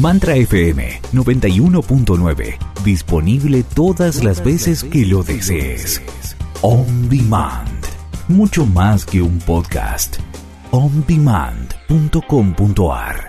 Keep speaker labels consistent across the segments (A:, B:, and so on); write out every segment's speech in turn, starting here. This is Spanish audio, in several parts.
A: Mantra FM 91.9. Disponible todas las veces que lo desees. On Demand. Mucho más que un podcast. ondemand.com.ar.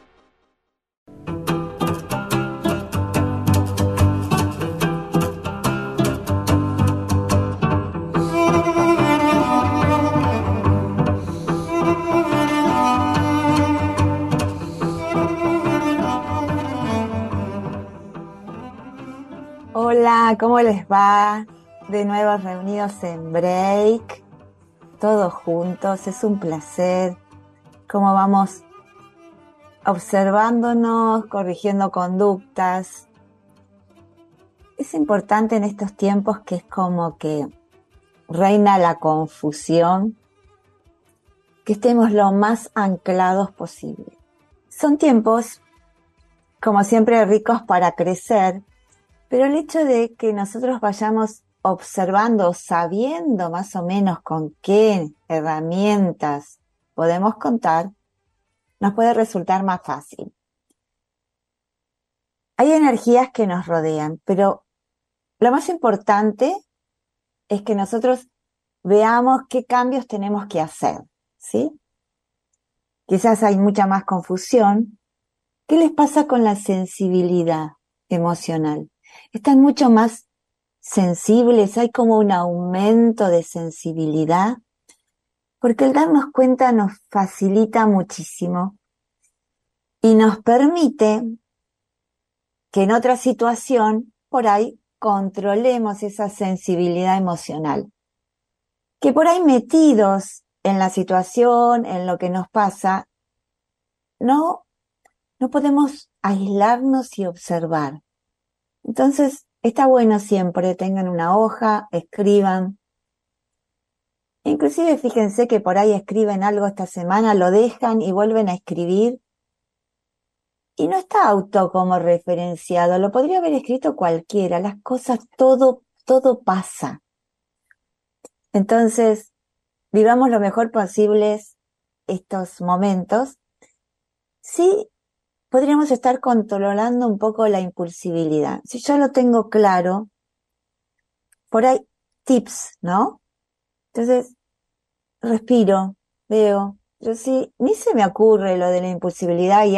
B: Hola, ¿cómo les va? De nuevo reunidos en Break, todos juntos, es un placer. Cómo vamos observándonos, corrigiendo conductas. Es importante en estos tiempos que es como que reina la confusión, que estemos lo más anclados posible. Son tiempos, como siempre, ricos para crecer, pero el hecho de que nosotros vayamos observando, sabiendo más o menos con qué herramientas podemos contar, nos puede resultar más fácil. Hay energías que nos rodean, pero lo más importante es que nosotros veamos qué cambios tenemos que hacer, ¿sí? Quizás hay mucha más confusión. ¿Qué les pasa con la sensibilidad emocional? Están mucho más sensibles, hay como un aumento de sensibilidad, porque el darnos cuenta nos facilita muchísimo y nos permite que en otra situación, por ahí, controlemos esa sensibilidad emocional. Que por ahí metidos en la situación, en lo que nos pasa, no podemos aislarnos y observar. Entonces, está bueno siempre, tengan una hoja, escriban. Inclusive fíjense que por ahí escriben algo esta semana, lo dejan y vuelven a escribir. Y no está auto como referenciado, lo podría haber escrito cualquiera, las cosas, todo pasa. Entonces, vivamos lo mejor posible estos momentos. Sí, podríamos estar controlando un poco la impulsibilidad. Si yo lo tengo claro, por ahí tips, ¿no? Entonces, respiro, veo, pero si ni se me ocurre lo de la impulsibilidad y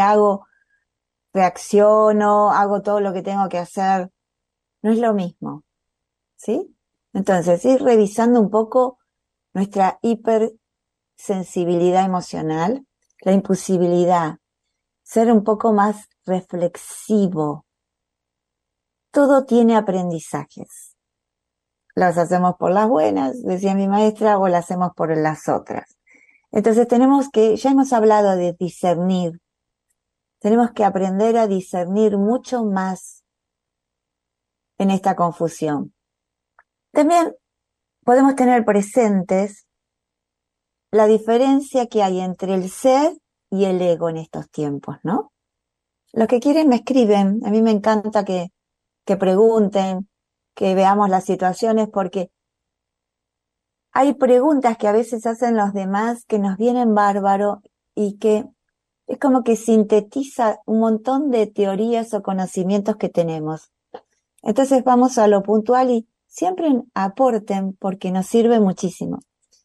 B: reacciono, hago todo lo que tengo que hacer, no es lo mismo, ¿sí? Entonces, ir revisando un poco nuestra hipersensibilidad emocional, la impulsibilidad, ser un poco más reflexivo. Todo tiene aprendizajes. Las hacemos por las buenas, decía mi maestra, o las hacemos por las otras. Entonces ya hemos hablado de discernir. Tenemos que aprender a discernir mucho más en esta confusión. También podemos tener presentes la diferencia que hay entre el ser y el ego en estos tiempos, ¿no? Los que quieren me escriben, a mí me encanta que pregunten, que veamos las situaciones, porque hay preguntas que a veces hacen los demás que nos vienen bárbaro y que es como que sintetiza un montón de teorías o conocimientos que tenemos. Entonces vamos a lo puntual y siempre aporten porque nos sirve muchísimo.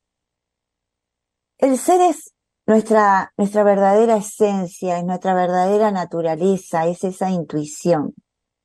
B: El ser es nuestra verdadera esencia, es nuestra verdadera naturaleza, es esa intuición.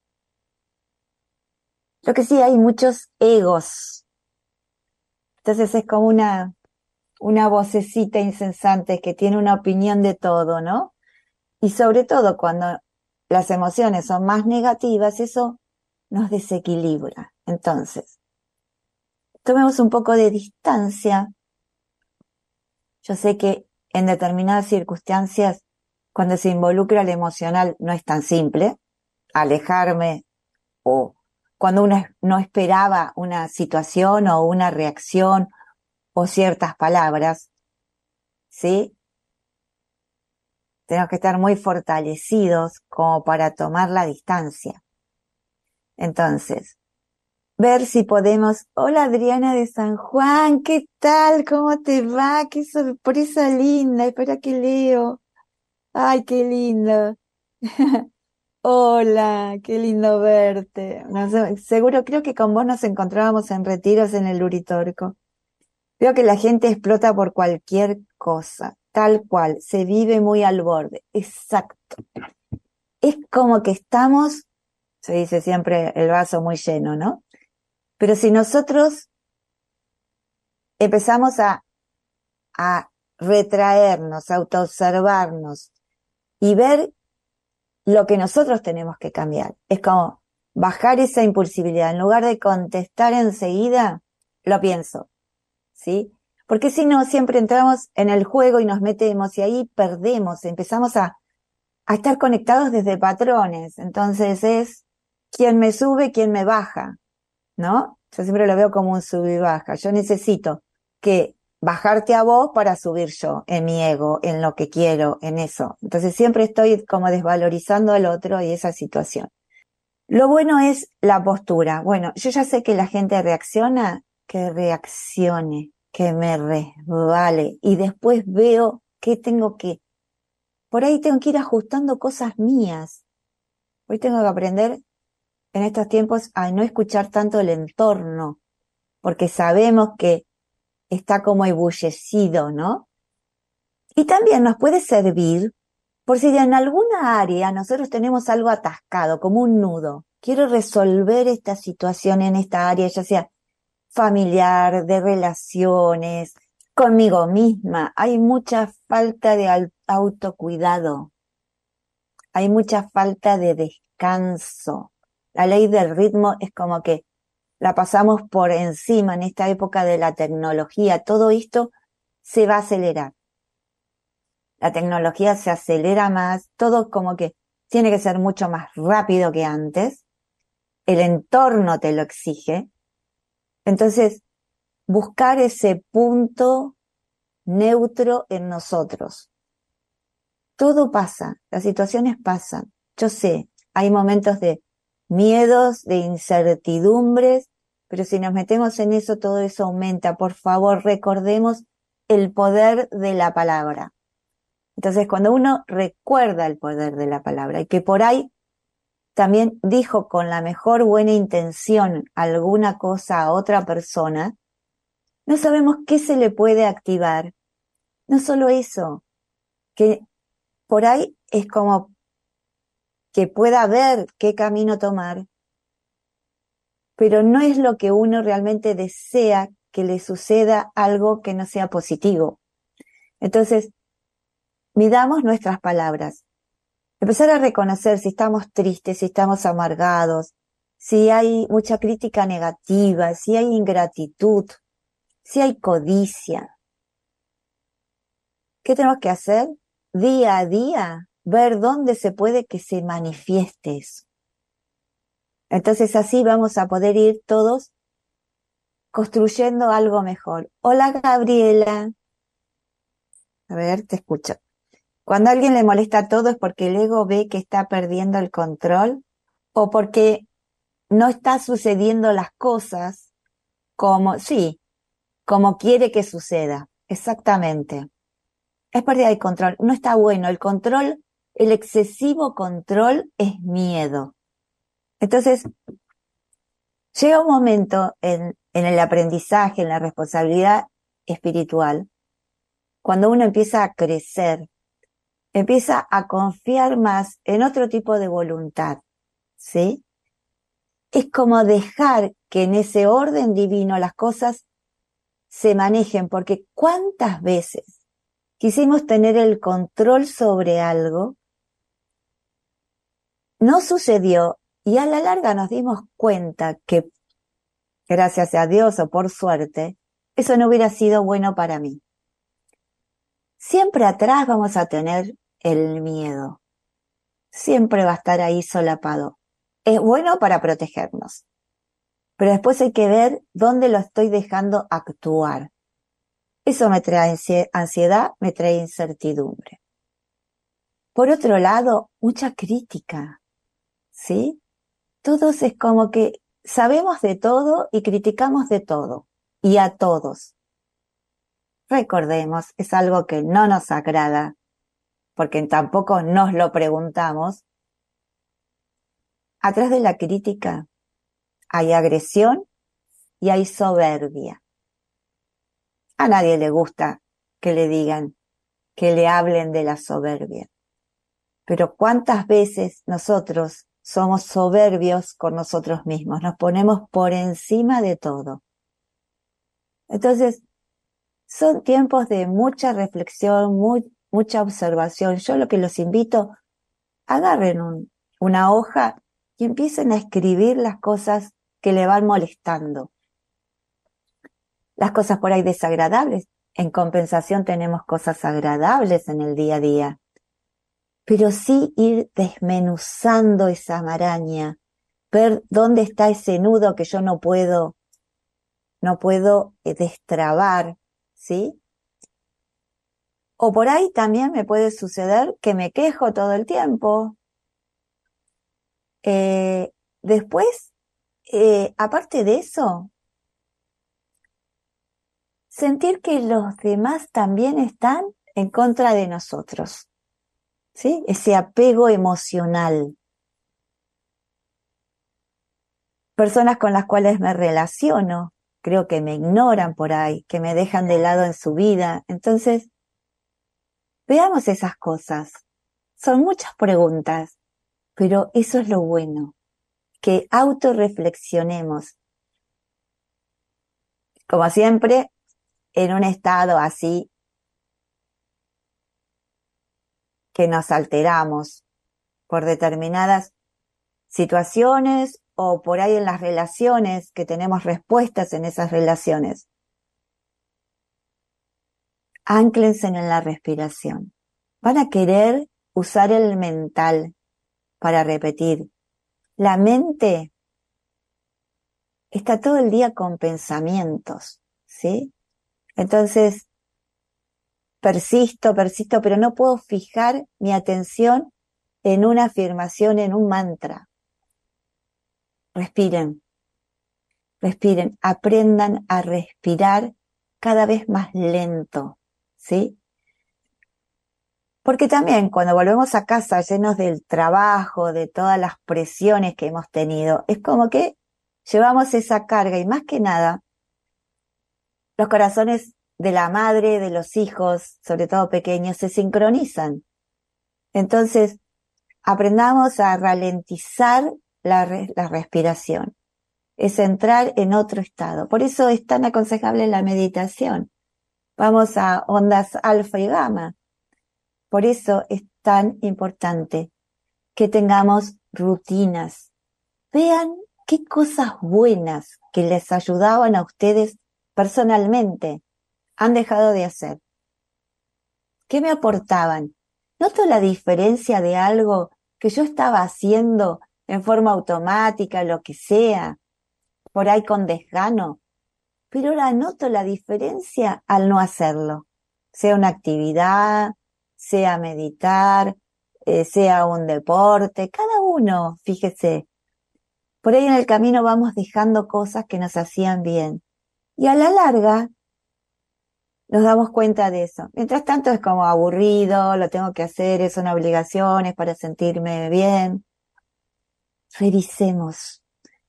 B: Lo que sí, hay muchos egos. Entonces es como una vocecita incesante que tiene una opinión de todo, ¿no? Y sobre todo cuando las emociones son más negativas, eso nos desequilibra. Entonces, tomemos un poco de distancia. Yo sé que en determinadas circunstancias, cuando se involucra lo emocional, no es tan simple. Alejarme o cuando uno no esperaba una situación o una reacción o ciertas palabras, ¿sí? Tenemos que estar muy fortalecidos como para tomar la distancia. Entonces, ver si podemos... Hola Adriana de San Juan, ¿qué tal? ¿Cómo te va? ¡Qué sorpresa linda! Espera que leo. ¡Ay, qué lindo! Hola, qué lindo verte. Seguro, creo que con vos nos encontrábamos en retiros en el Uritorco. Veo que la gente explota por cualquier cosa, tal cual, se vive muy al borde. Exacto. Es como que estamos, se dice siempre el vaso muy lleno, ¿no? Pero si nosotros empezamos a retraernos, a autoobservarnos y ver lo que nosotros tenemos que cambiar, es como bajar esa impulsividad. En lugar de contestar enseguida, lo pienso, ¿sí? Porque si no, siempre entramos en el juego y nos metemos y ahí perdemos, empezamos a estar conectados desde patrones. Entonces es quién me sube, quién me baja, ¿no? Yo siempre lo veo como un sub y baja. Yo necesito que bajarte a vos para subir yo en mi ego, en lo que quiero, en eso. Entonces siempre estoy como desvalorizando al otro y esa situación. Lo bueno es la postura. Bueno, yo ya sé que la gente reacciona, que reaccione, que me resbale y después veo que por ahí tengo que ir ajustando cosas mías. Hoy tengo que aprender en estos tiempos a no escuchar tanto el entorno, porque sabemos que está como ebullecido, ¿no? Y también nos puede servir por si en alguna área nosotros tenemos algo atascado, como un nudo. Quiero resolver esta situación en esta área, ya sea familiar, de relaciones, conmigo misma. Hay mucha falta de autocuidado. Hay mucha falta de descanso. La ley del ritmo es como que la pasamos por encima en esta época de la tecnología. Todo esto se va a acelerar. La tecnología se acelera más, todo como que tiene que ser mucho más rápido que antes. El entorno te lo exige. Entonces, buscar ese punto neutro en nosotros. Todo pasa, las situaciones pasan. Yo sé, hay momentos de miedos, de incertidumbres, pero si nos metemos en eso, todo eso aumenta. Por favor, recordemos el poder de la palabra. Entonces, cuando uno recuerda el poder de la palabra y que por ahí también dijo con la mejor buena intención alguna cosa a otra persona, no sabemos qué se le puede activar. No solo eso, que por ahí es como que pueda ver qué camino tomar, pero no es lo que uno realmente desea que le suceda algo que no sea positivo. Entonces, midamos nuestras palabras. Empezar a reconocer si estamos tristes, si estamos amargados, si hay mucha crítica negativa, si hay ingratitud, si hay codicia. ¿Qué tenemos que hacer? Día a día, ver dónde se puede que se manifieste eso. Entonces así vamos a poder ir todos construyendo algo mejor. Hola Gabriela. A ver, te escucho. Cuando a alguien le molesta todo es porque el ego ve que está perdiendo el control o porque no está sucediendo las cosas como quiere que suceda. Exactamente. Es pérdida de control. No está bueno. El control, el excesivo control es miedo. Entonces, llega un momento en el aprendizaje, en la responsabilidad espiritual, cuando uno empieza a crecer, empieza a confiar más en otro tipo de voluntad, ¿sí? Es como dejar que en ese orden divino las cosas se manejen, porque ¿cuántas veces quisimos tener el control sobre algo? No sucedió y a la larga nos dimos cuenta que, gracias a Dios o por suerte, eso no hubiera sido bueno para mí. Siempre atrás vamos a tener el miedo. Siempre va a estar ahí solapado. Es bueno para protegernos, pero después hay que ver dónde lo estoy dejando actuar. Eso me trae ansiedad, me trae incertidumbre. Por otro lado, mucha crítica, ¿sí? Todos es como que sabemos de todo y criticamos de todo y a todos. Recordemos, es algo que no nos agrada, porque tampoco nos lo preguntamos, atrás de la crítica hay agresión y hay soberbia. A nadie le gusta que le digan, que le hablen de la soberbia. Pero ¿cuántas veces nosotros somos soberbios con nosotros mismos? Nos ponemos por encima de todo. Entonces, son tiempos de mucha reflexión, mucha observación. Yo lo que los invito, agarren una hoja y empiecen a escribir las cosas que le van molestando. Las cosas por ahí desagradables. En compensación tenemos cosas agradables en el día a día. Pero sí ir desmenuzando esa maraña, ver dónde está ese nudo que yo no puedo destrabar, ¿sí? O por ahí también me puede suceder que me quejo todo el tiempo. Después, aparte de eso, sentir que los demás también están en contra de nosotros, ¿sí? Ese apego emocional. Personas con las cuales me relaciono, creo que me ignoran por ahí, que me dejan de lado en su vida. Entonces, veamos esas cosas. Son muchas preguntas, pero eso es lo bueno, que autorreflexionemos. Como siempre, en un estado así que nos alteramos por determinadas situaciones o por ahí en las relaciones, que tenemos respuestas en esas relaciones. Ánclense en la respiración. Van a querer usar el mental para repetir. La mente está todo el día con pensamientos, ¿sí? Entonces, persisto, pero no puedo fijar mi atención en una afirmación, en un mantra. Respiren, aprendan a respirar cada vez más lento, ¿sí? Porque también cuando volvemos a casa llenos del trabajo, de todas las presiones que hemos tenido, es como que llevamos esa carga y más que nada, los corazones de la madre, de los hijos, sobre todo pequeños, se sincronizan. Entonces, aprendamos a ralentizar la respiración. Es entrar en otro estado. Por eso es tan aconsejable la meditación. Vamos a ondas alfa y gamma. Por eso es tan importante que tengamos rutinas. Vean qué cosas buenas que les ayudaban a ustedes personalmente han dejado de hacer. ¿Qué me aportaban? Noto la diferencia de algo que yo estaba haciendo en forma automática, lo que sea, por ahí con desgano, pero ahora noto la diferencia al no hacerlo. Sea una actividad, sea meditar, sea un deporte, cada uno, fíjese. Por ahí en el camino vamos dejando cosas que nos hacían bien. Y a la larga nos damos cuenta de eso. Mientras tanto es como aburrido, lo tengo que hacer, son obligaciones para sentirme bien. Revisemos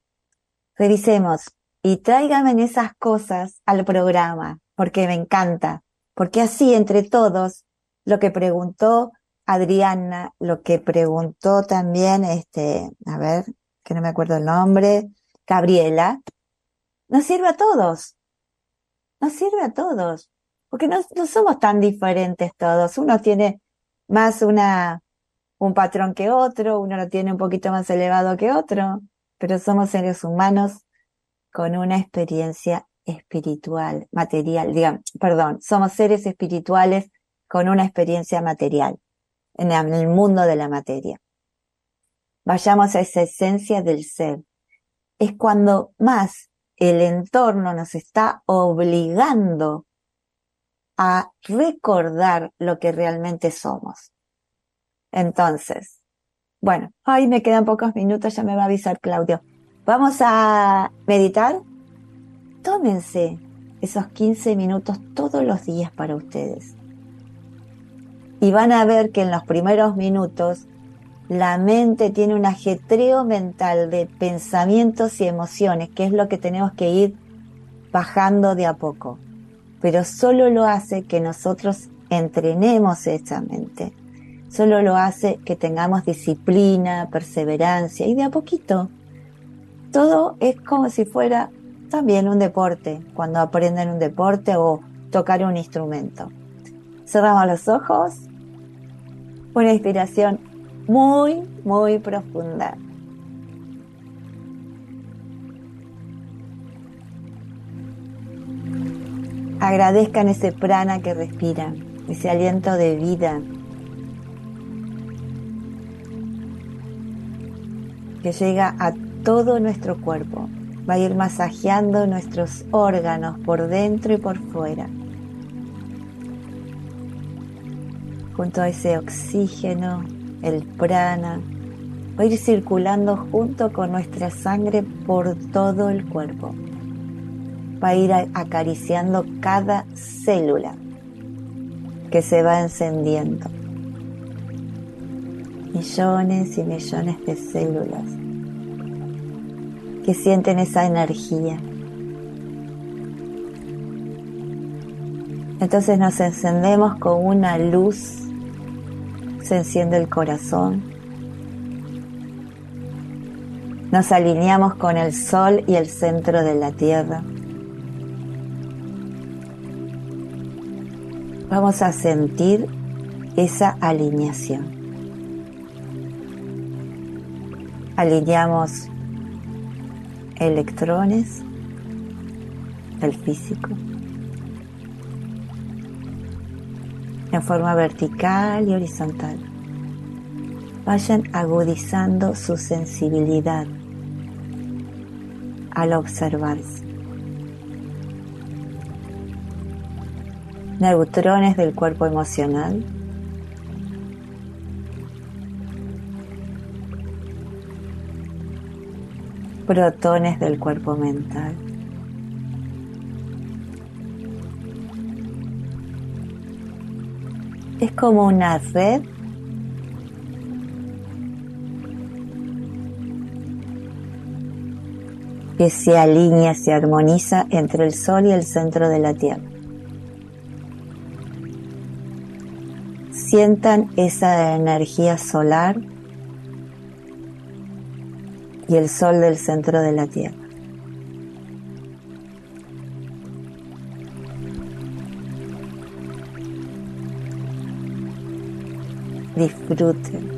B: y tráiganme esas cosas al programa, porque me encanta, porque así entre todos, lo que preguntó Adriana, lo que preguntó también, a ver, que no me acuerdo el nombre, Gabriela, nos sirve a todos, porque no somos tan diferentes todos, uno tiene más un patrón que otro, uno lo tiene un poquito más elevado que otro, pero somos seres humanos con una experiencia espiritual, material, somos seres espirituales con una experiencia material, en el mundo de la materia. Vayamos a esa esencia del ser. Es cuando más el entorno nos está obligando a recordar lo que realmente somos. Entonces, bueno, me quedan pocos minutos, ya me va a avisar Claudio. Vamos a meditar. Tómense esos 15 minutos todos los días para ustedes. Y van a ver que en los primeros minutos La mente tiene un ajetreo mental de pensamientos y emociones, que es lo que tenemos que ir bajando de a poco. Pero solo lo hace que nosotros entrenemos esa mente. Solo lo hace que tengamos disciplina, perseverancia y de a poquito. Todo es como si fuera también un deporte, cuando aprenden un deporte o tocar un instrumento. Cerramos los ojos. Una inspiración muy, muy profunda. Agradezcan ese prana que respiran, ese aliento de vida que llega a todo nuestro cuerpo. Va a ir masajeando nuestros órganos por dentro y por fuera. Junto a ese oxígeno, el prana, va a ir circulando junto con nuestra sangre por todo el cuerpo. Va a ir acariciando cada célula que se va encendiendo. Millones y millones de células que sienten esa energía. Entonces nos encendemos con una luz, se enciende el corazón. Nos alineamos con el sol y el centro de la tierra. Vamos a sentir esa alineación. Alineamos electrones del físico en forma vertical y horizontal. Vayan agudizando su sensibilidad al observarse. Neutrones del cuerpo emocional. Protones del cuerpo mental. Es como una red que se alinea, se armoniza entre el sol y el centro de la tierra. Sientan esa energía solar y el sol del centro de la tierra. Disfruten.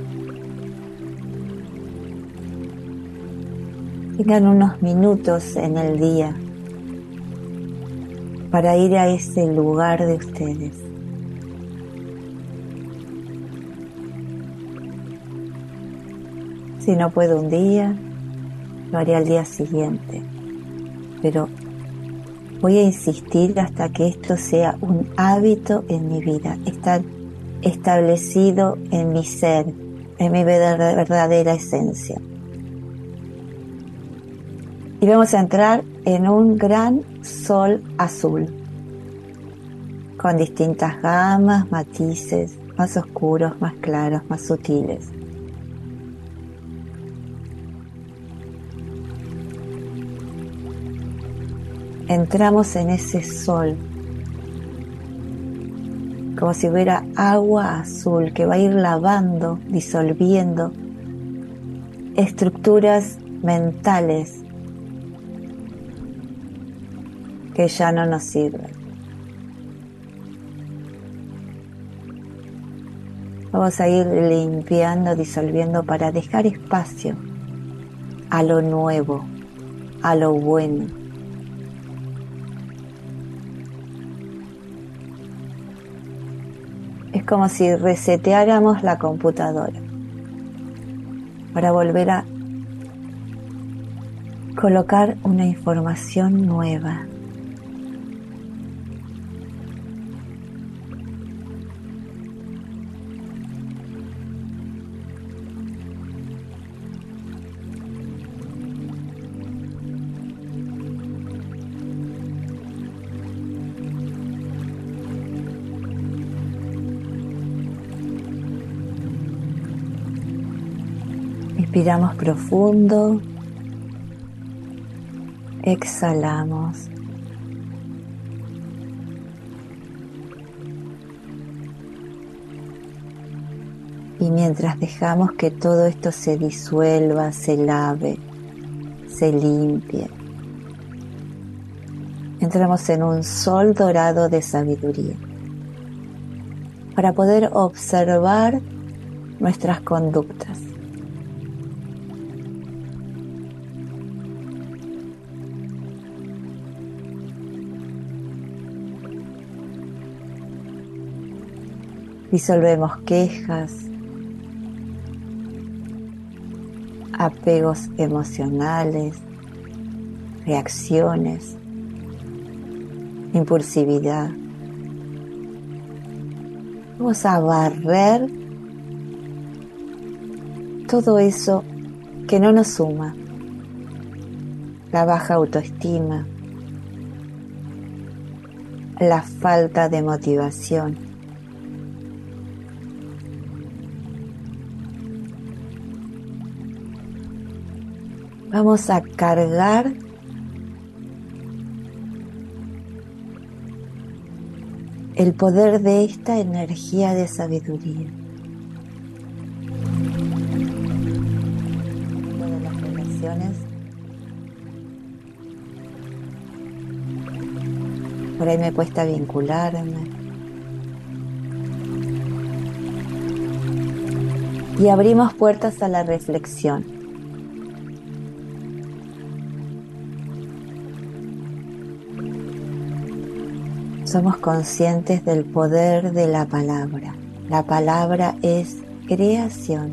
B: Tengan unos minutos en el día para ir a ese lugar de ustedes. Si no puedo un día, lo haré al día siguiente. Pero voy a insistir hasta que esto sea un hábito en mi vida, estar establecido en mi ser, en mi verdadera esencia. Y vamos a entrar en un gran sol azul, con distintas gamas, matices, más oscuros, más claros, más sutiles. Entramos en ese sol, como si hubiera agua azul que va a ir lavando, disolviendo estructuras mentales que ya no nos sirven. Vamos a ir limpiando, disolviendo para dejar espacio a lo nuevo, a lo bueno. Es como si reseteáramos la computadora para volver a colocar una información nueva. Respiramos profundo, exhalamos. Y mientras dejamos que todo esto se disuelva, se lave, se limpie, entramos en un sol dorado de sabiduría para poder observar nuestras conductas. Disolvemos quejas, apegos emocionales, reacciones, impulsividad. Vamos a barrer todo eso que no nos suma, la baja autoestima, la falta de motivación. Vamos a cargar el poder de esta energía de sabiduría. Una de las relaciones, por ahí me cuesta vincularme. Y abrimos puertas a la reflexión. Somos conscientes del poder de la palabra. La palabra es creación.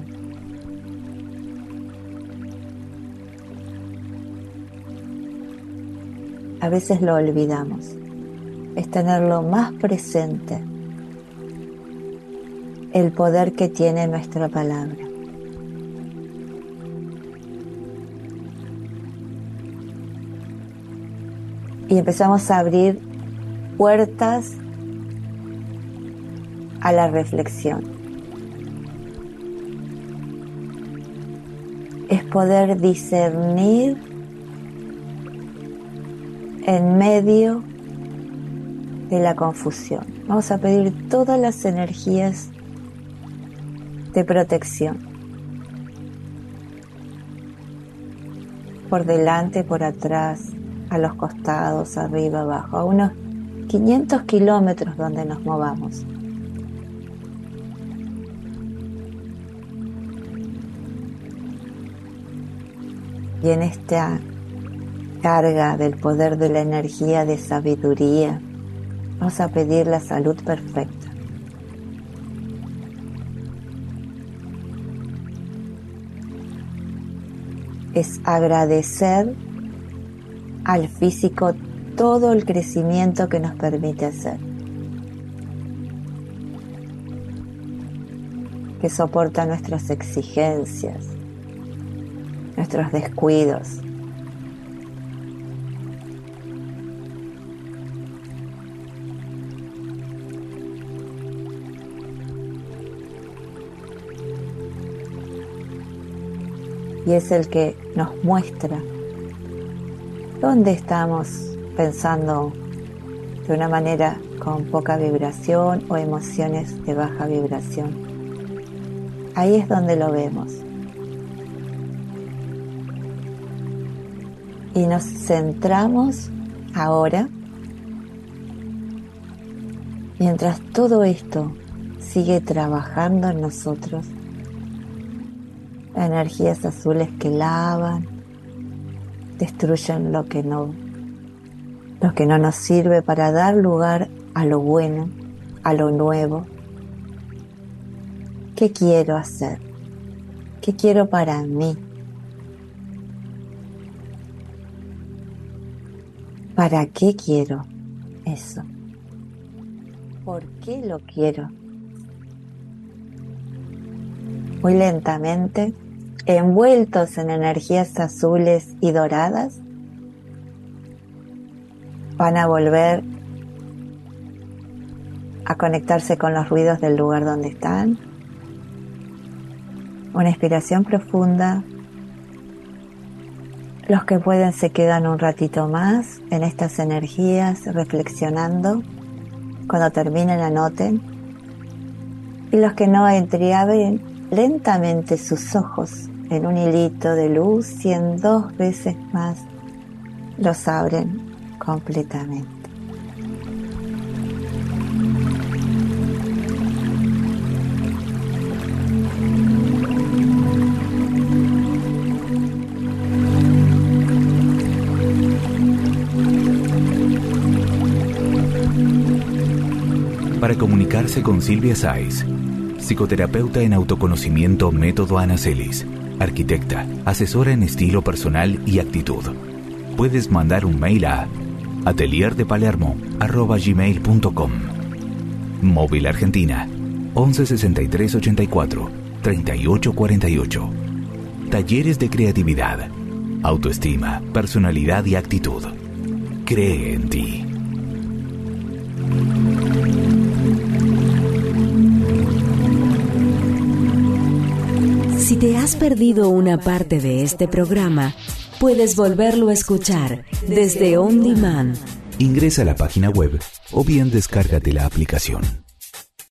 B: A veces lo olvidamos. Es tenerlo más presente. El poder que tiene nuestra palabra. Y empezamos a abrir puertas a la reflexión. Es poder discernir en medio de la confusión. Vamos a pedir todas las energías de protección. Por delante, por atrás, a los costados, arriba, abajo, a unos 500 kilómetros donde nos movamos. Y en esta carga del poder de la energía de sabiduría, vamos a pedir la salud perfecta. Es agradecer al físico todo el crecimiento que nos permite hacer, que soporta nuestras exigencias, nuestros descuidos. Y es el que nos muestra dónde estamos pensando de una manera con poca vibración o emociones de baja vibración. Ahí es donde lo vemos. Y nos centramos ahora, mientras todo esto sigue trabajando en nosotros, energías azules que lavan, destruyen lo que no nos sirve para dar lugar a lo bueno, a lo nuevo. ¿Qué quiero hacer? ¿Qué quiero para mí? ¿Para qué quiero eso? ¿Por qué lo quiero? Muy lentamente, envueltos en energías azules y doradas, van a volver a conectarse con los ruidos del lugar donde están. Una inspiración profunda. Los que pueden se quedan un ratito más en estas energías reflexionando. Cuando terminen anoten. Y los que no entreabren lentamente sus ojos en un hilito de luz y en 2 veces más los abren completamente.
A: Para comunicarse con Silvia Sáiz, psicoterapeuta en autoconocimiento Método Ana Celis, arquitecta, asesora en estilo personal y actitud. Puedes mandar un mail a atelierdepalermo@gmail.com. Móvil Argentina 11 63 84 38 48. Talleres de creatividad, autoestima, personalidad y actitud. Cree en ti.
C: Si te has perdido una parte de este programa, puedes volverlo a escuchar desde On Demand.
A: Ingresa a la página web o bien descárgate la aplicación.